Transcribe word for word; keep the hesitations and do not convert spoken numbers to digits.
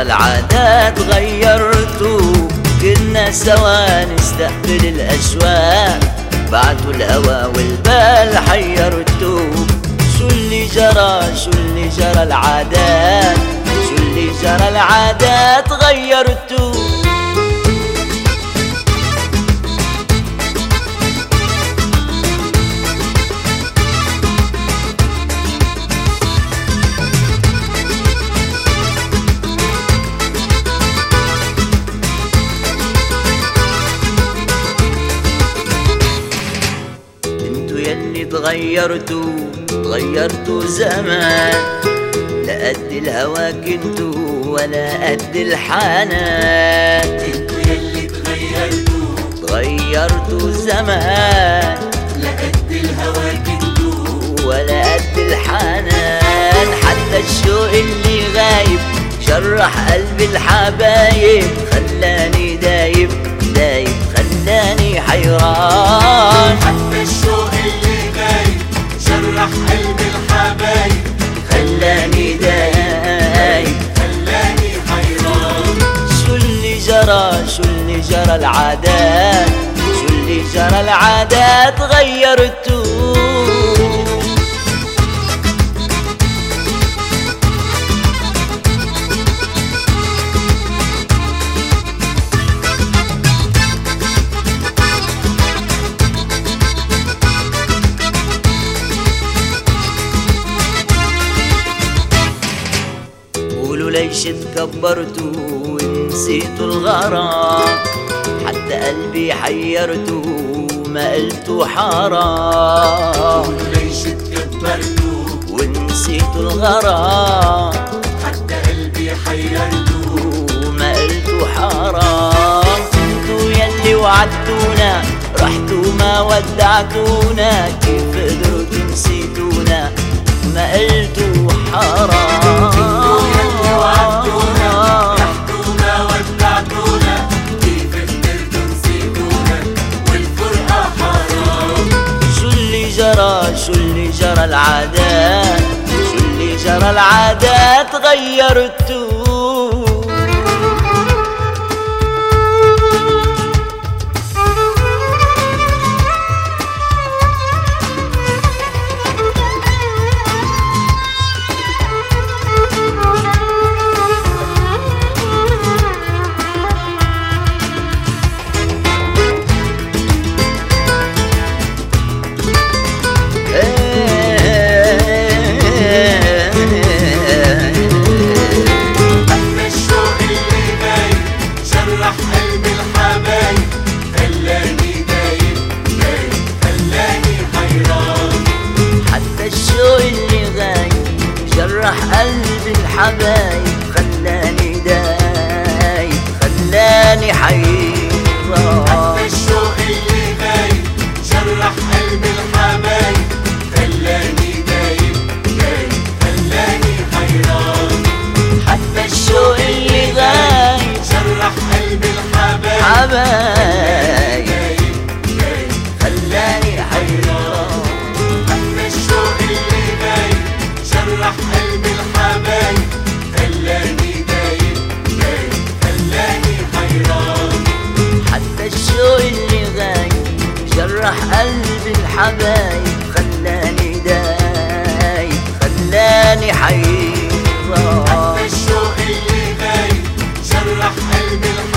جرى العادات غيرته، كنا سوا نستقبل الأشواق، بعتوا الهوى والبال حيرته. شو اللي جرى شو اللي جرى العادات، شو اللي جرى العادات غيرته. يلي تغيرتوا تغيرتوا زمان، لا قد الهوى كنتوا ولا قد الحنان. انتوا يلي تغيرتوا تغيرتوا زمان، لا قد الهوى كنتوا ولا قد الحنان. حتى الشوق اللي غايب جرح قلب الحبايب، خلاني دايب دايب خلاني حيران. حتى الشوق اللي غايب جرح قلب الحبايب، خلاني دايب خلاني حيران. شو اللي جرى شو اللي جرى العادات، شو اللي جرى العادات غيرته. قولوا ليش تكبرتوا ونسيتوا الغرام، حتى قلبي حيرتوا ما قلتوا حرام. قولوا ليش تكبرتوا ونسيتوا الغرام، حتى قلبي حيرتوا ما قلتوا حرام. انتوا يلي وعدتونا رحتوا ما ودعتونا، كيف قدرتوا نسيتونا ما قلتوا حرام. شو اللي جرى العادات، شو اللي جرى العادات غيرته. جرح قلب الحبايب خلاني دايب خلاني حيران. حتى الشوق اللي غايب جرح قلب الحبايب خلاني دايب دايب خلاني حيران. حتى الشوق اللي غايب جرح قلب الحبايب حبايب دايب خلاني حيران. حتى الشوق اللي غايب جرح قلب الحبايب خلاني دايب دايب خلاني حيران. حتى الشوق اللي غايب جرح قلب الحبايب خلاني دايب خلاني حيران. حتى الشوق اللي غايب جرح قلب الحبايب